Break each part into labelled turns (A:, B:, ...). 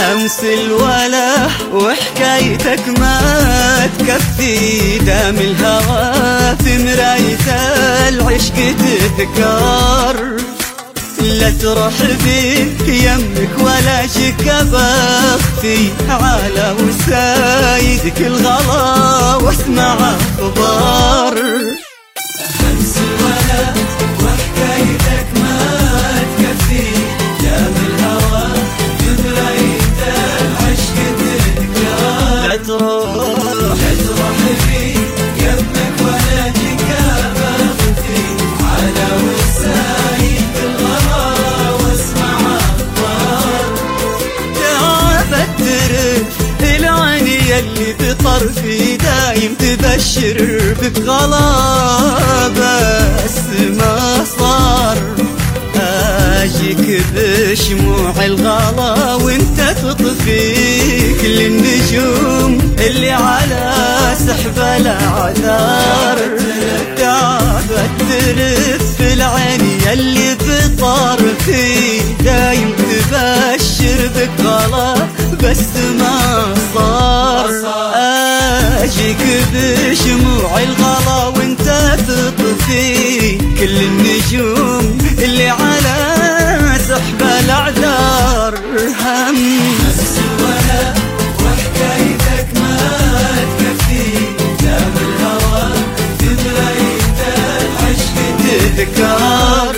A: همس الولا وحكايتك ما تكفي، دام الهوى في مراية العشق تذكر. لا تروح بيك يمك ولا شك بختي، على وسايدك الغلا واسمع اخبار. همس الولا وحكايتك ما تكفي، دام الهوى في مراية العشق تذكر. لا تروح بيك يمك ولا شك بختي، على وسايدك الغلا واسمع اخبار. تعبت ترف العين يلي بطرفي دايم تبشر بك غلا، بس ما صار اجيك بشموع الغلا وانت تطفي كل النجوم اللي على سحب الاعذار. تعبت ترف العين يلي بطرفي دايم تبشر بك غلا، بس ما صار اجيك بشموع الغلا وانت تطفي كل النجوم اللي على سحب الاعذار. همس الولا وحكايتك ما تكفي، دام الهوى في مراية العشق تذكر.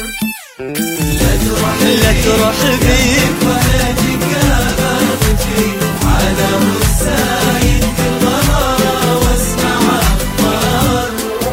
A: لا تروح بيك ولا تكافتي، على وسايدك الغلا واسمع اخبار.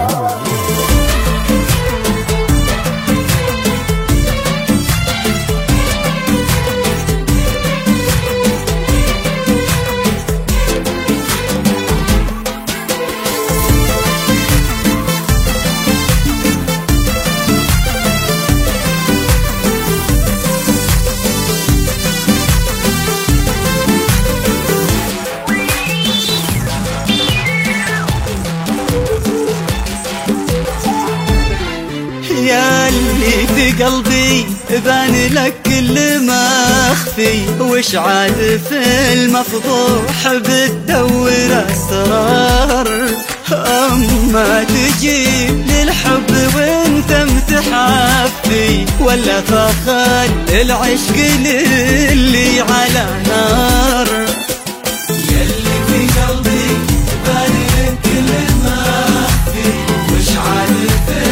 A: يا اللي في قلبي بان لك كل ما اخفي، وش عاد في المفضوح بتدور اسرار. اما تجيب للحب وانت متحفي، ولا فخر العشق للي على نار. يلي في قلبي بان لك كل ما اخفي، وش عاد في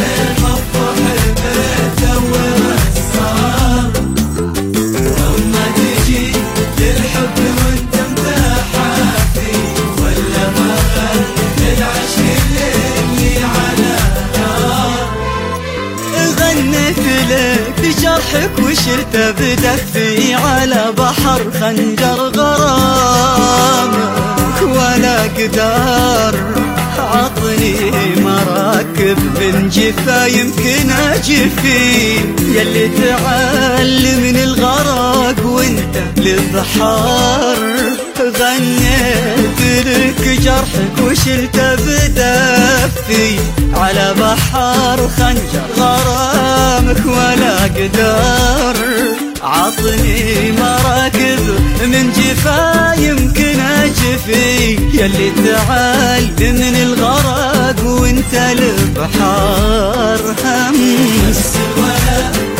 A: جرحك وشرت بدفي على بحر خنجر غرامك ولا قدار. عطني مراكب من جفا يمكن اجفي، يلي تعلم من الغرق وانت للبحار. غنيت لك جرحك وشلت بدفي على بحر خنجر غرامك ولا قدار. عطني مراكب من جفا يمكن اجفي، يلي تعال من الغرق وانت البحار. همس الولا